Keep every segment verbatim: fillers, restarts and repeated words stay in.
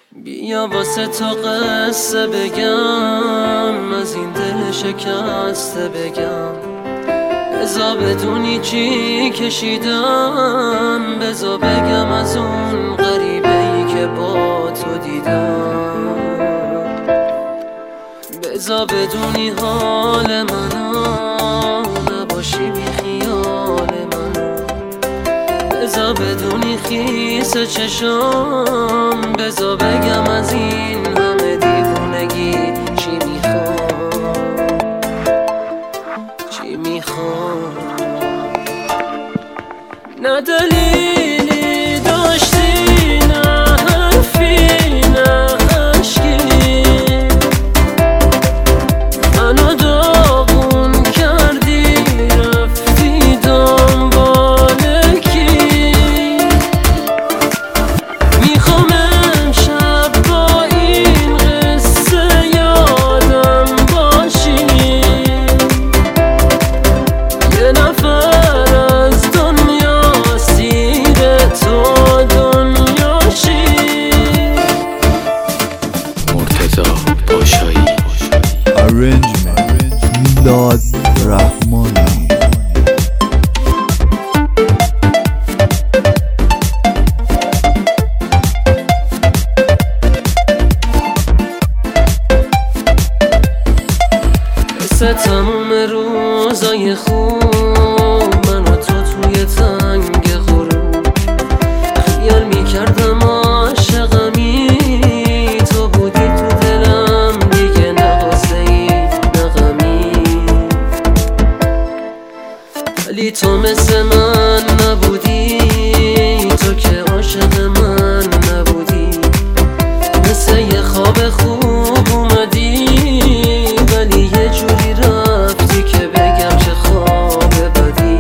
بیا واسه تو قصه بگم، از این دل شکسته بگم. بزا بدونی چی کشیدم، بزا بگم از اون غریبه ای که با تو دیدم. بزا بدونی حال منو، نباشی بی خیال منو. بزا بدونی خیس چشم، بزا بگم از این همه دیوونگی چی میخوام، چی میخوام. نه دلیلی داشتی، نه حرفی، نه عشقی، منو داغون کردی رفتی دنبال کی. میخوام امشب با این قصه یادم باشی، یه نفر از دنیا سیر تو دنیاشی. مرتضی پاشایی Arrangement میلاد رحمانی. مثل تموم روزای خوب من و تو توی تنگ غروب خیال میکردم عاشقمی، تو بودی تو دلم دیگه، نه غصه ای نه غمی. ولی تو مثل من نبودی، تو که عاشق من نبودی. مثل یه خواب خوب اومدی، ولی یه جوری رفتی که بگم چه خواب بدی،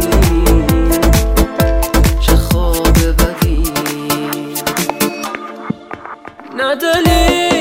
چه خواب بدی. نه دلیل